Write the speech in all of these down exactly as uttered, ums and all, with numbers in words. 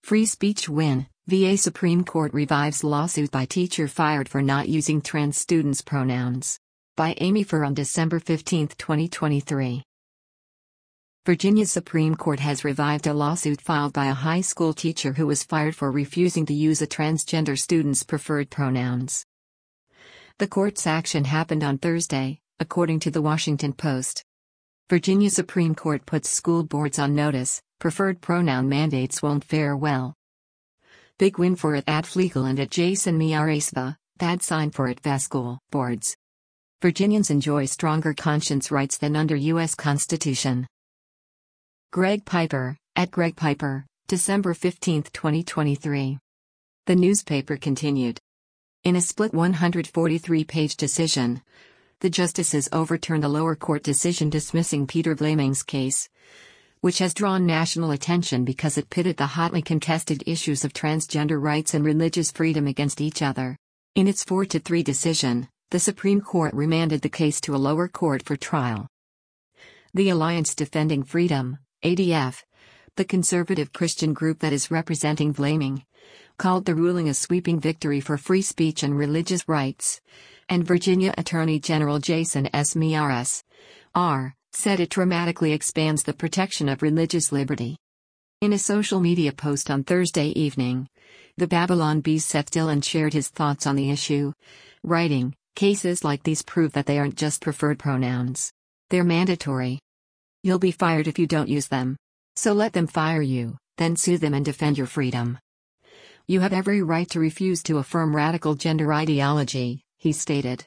Free speech win. V A Supreme Court revives lawsuit by teacher fired for not using trans students' pronouns. By Amy Furr on December fifteenth, twenty twenty-three. Virginia's Supreme Court has revived a lawsuit filed by a high school teacher who was fired for refusing to use a transgender student's preferred pronouns. The court's action happened on Thursday, according to the Washington Post. Virginia Supreme Court puts school boards on notice, preferred pronoun mandates won't fare well. Big win for it at Flegel and at Jason Miyaresva, bad sign for it V A school boards. Virginians enjoy stronger conscience rights than under U S Constitution. Greg Piper, at Greg Piper, December fifteenth, twenty twenty-three. The newspaper continued. In a split one hundred forty-three page decision, the justices overturned a lower court decision dismissing Peter Vlaming's case, which has drawn national attention because it pitted the hotly contested issues of transgender rights and religious freedom against each other. In its four to three decision, the Supreme Court remanded the case to a lower court for trial. The Alliance Defending Freedom, A D F, the conservative Christian group that is representing Vlaming, called the ruling a sweeping victory for free speech and religious rights, and Virginia Attorney General Jason S. Miyares, R., said it dramatically expands the protection of religious liberty. In a social media post on Thursday evening, the Babylon Bee's Seth Dillon shared his thoughts on the issue, writing, "Cases like these prove that they aren't just preferred pronouns. They're mandatory. You'll be fired if you don't use them. So let them fire you, then sue them and defend your freedom. You have every right to refuse to affirm radical gender ideology," he stated.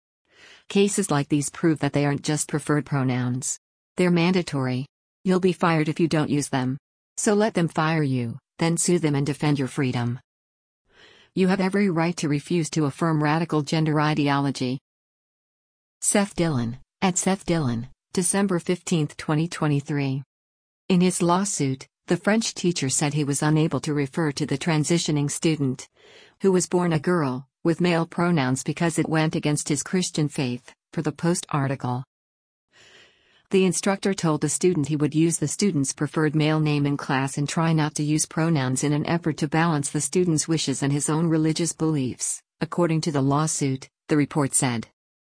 Cases like these prove that they aren't just preferred pronouns. They're mandatory. You'll be fired if you don't use them. So let them fire you, then sue them and defend your freedom. You have every right to refuse to affirm radical gender ideology. Seth Dillon, at Seth Dillon, December fifteenth, twenty twenty-three. In his lawsuit, the French teacher said he was unable to refer to the transitioning student, who was born a girl, with male pronouns because it went against his Christian faith, per the Post article. The instructor told the student he would use the student's preferred male name in class and try not to use pronouns in an effort to balance the student's wishes and his own religious beliefs, according to the lawsuit, the report said.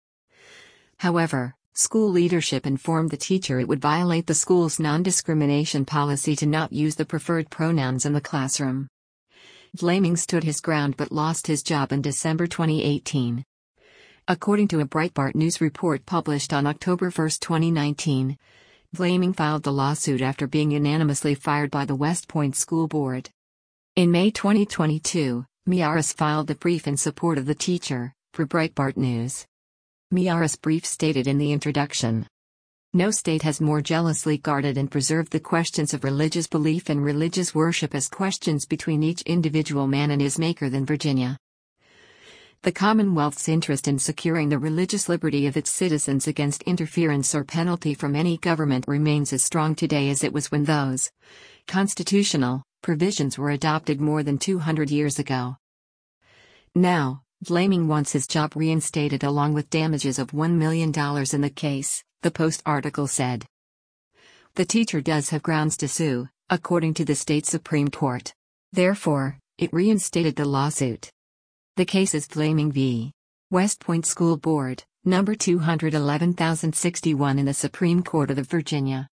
However, school leadership informed the teacher it would violate the school's non-discrimination policy to not use the preferred pronouns in the classroom. Vlaming stood his ground but lost his job in December twenty eighteen. According to a Breitbart News report published on October first, twenty nineteen, Vlaming filed the lawsuit after being unanimously fired by the West Point School Board. In May twenty twenty-two, Miyares filed a brief in support of the teacher, for Breitbart News. Miyares' brief stated in the introduction, "No state has more jealously guarded and preserved the questions of religious belief and religious worship as questions between each individual man and his maker than Virginia. The Commonwealth's interest in securing the religious liberty of its citizens against interference or penalty from any government remains as strong today as it was when those constitutional provisions were adopted more than two hundred years ago." Now, Vlaming wants his job reinstated along with damages of one million dollars in the case, the Post article said. The teacher does have grounds to sue, according to the state Supreme Court. Therefore, it reinstated the lawsuit. The case is Vlaming v. West Point School Board, number two hundred eleven thousand sixty-one in the Supreme Court of Virginia.